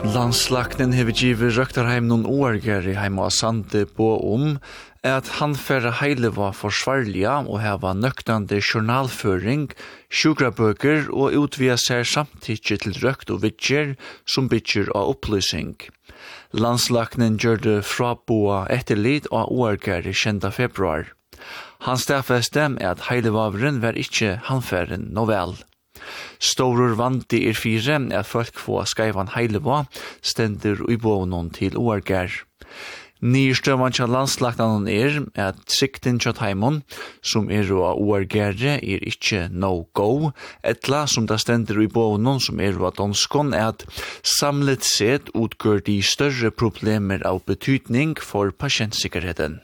Landslagnen hever givet Røktarheim noen årgere heima av Sande på at han færre heile var forsvarlige og heva nøktande journalføring, sjukrabøker og utvia seg samtidig til røkt og vidger som bygger av opplysning. Landslagnen gjør det fraboa etterlid av årgere 10. februar. Han stedfeste at heilevaveren var ikke hanfæren novel. Storur vandi fire at folk få skaivan heileva stender i bånen til årgar. Nyrstøvan til landslagnan at sikten til heimon, som av årgare ikke no go, etla som det stender i bånen som av donskon at samlet sett utgjør de større problemer av betydning for pasientsikkerheten.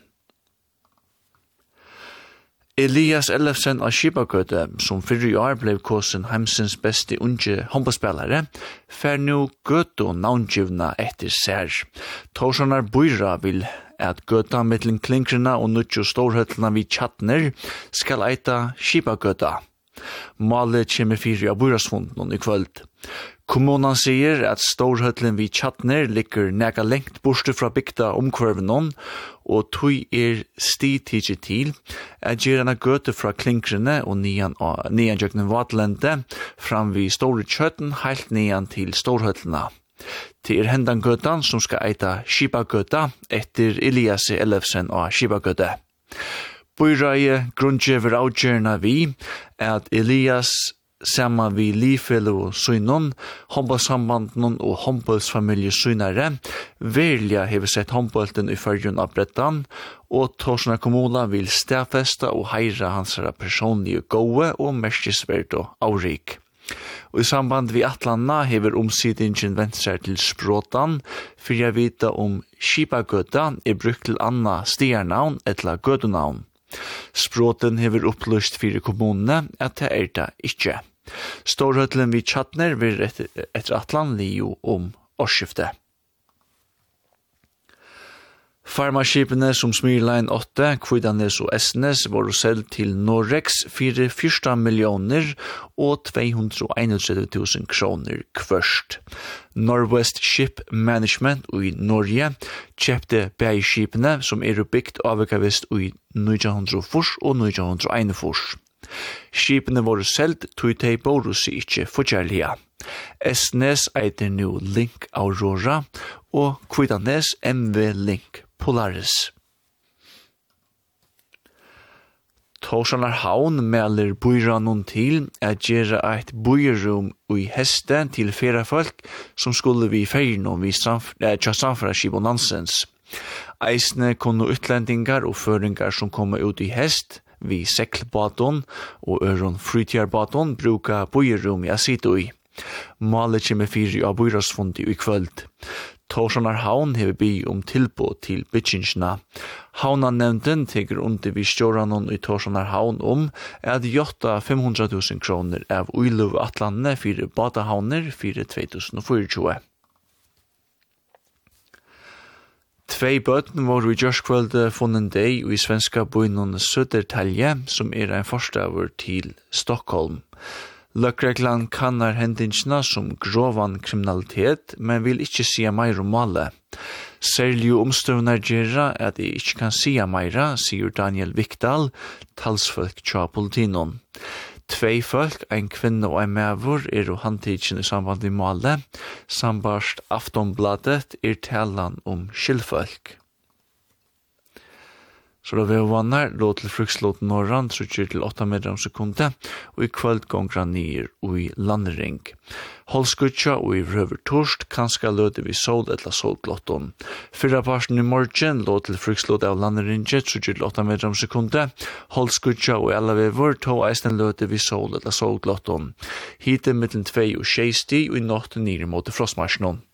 Elias Ellefsen av Skipagøte, som fyrir i år ble kåsen heimsens beste unge håndballspillere, fer nu gøto navngivna etter sær. Torsanar Bøyra vil at gøta mittlen klinkrena og nutjo storhøtlena vid Tjatner skal eita Skipagøta. Malet kommer fyrir av Bøyrasfunden i kvöld. Kommunen sier at storhøtlen vid Tjatner ligger nega lengt borste fra bygda omkvarvenon, og tog stidtidje til at gjerne gøte fra klinkrene og nian jøknen vatlende fram vid store kjøtten helt nian til storhøtlena. Det hendan gøtan som skal eita Skipagøta etter Elias Ellefsen av Skipagøte. Bøyraie grunngjever avgjørna vi at Elias saman vi livfelle og synon, håndballsambanden og håndballsfamilie synare, verlig hever sett håndballen i fyrjun av Brettan, og Torsjana kommuna vil stedfesta og heira hans personlige gode og merkesverd og avrik. Og i samband vi atlanda hever omsidingen vendt seg til språtan, for jeg vita Skipagøta brukt til anna stiernavn etla gøtunavn. Språten hever opplyst fyrir kommunene at det det ikke. Storhøtlen vid Tjatner vil etter atlan lio årsskiftet. Farmaskipene som Smyrlein 8, Kvidanes og Esnes var selv til Norrex 4 millioner og 231.000 kroner kvørst. Northwest Ship Management i Norge kjøpte bægskipene som bygd avvikavist i 1904 og 1941. Skipene var selv tog til Borus ikke forkjærlige. Esnes eiter nå Link Aurora og Kvidanes MV Link Polaris. Torsanar Havn melder bøyra noen til at gjøre et bøyerum i heste til feriafolk som skulle vi feire vi samfaraskip og nansens. Eisne kunne utlendingar og føringar som kommer ut i hest, vi seklbaton og øron frytjarbaton bruka bøyerum i Asitoi. Malet kommer fyrir av bøyrasfundi i kvöld. Torsanar Havn hever by tilbud til bytjingsna. Havnanevnden teker under vi stjåranon i Torsanar Havn at jotta 500.000 kroner av uilov atlande fyrir batahavner fyrir 2024. 2 bøtten var i Gjørskvölde funnen deg i svenska bøynon Södertälje, som en forstaver til Stockholm. Løkreglan kannar hendingsna som grovan kriminalitet, men vil ikke sia meir male. Særlig omstøvnar gjerra at de ikke kan sia meira, sier Daniel Vikdal, talsfolk tja politinon. 2 folk, en kvinne og en mævur, handtidsen i samband med male. Sambarst Aftonbladet talan skilfolk. Så da vi vannar, lå til frukslåten norran, trutjer til 8 meter om sekundet, og i kvöld gongra nir og i landring. Holskutja og i røver torst, kanska løte vi sol etla solglotton. Fyrra parten i morgen, lå til frukslåt av landringet, trutjer til 8 meter om sekundet. Holskutja og i alla vever, to eisen løte vi sol etla solglotton. Hite mittlen 2 og 6 og i natt nir mot frostmarsjonen.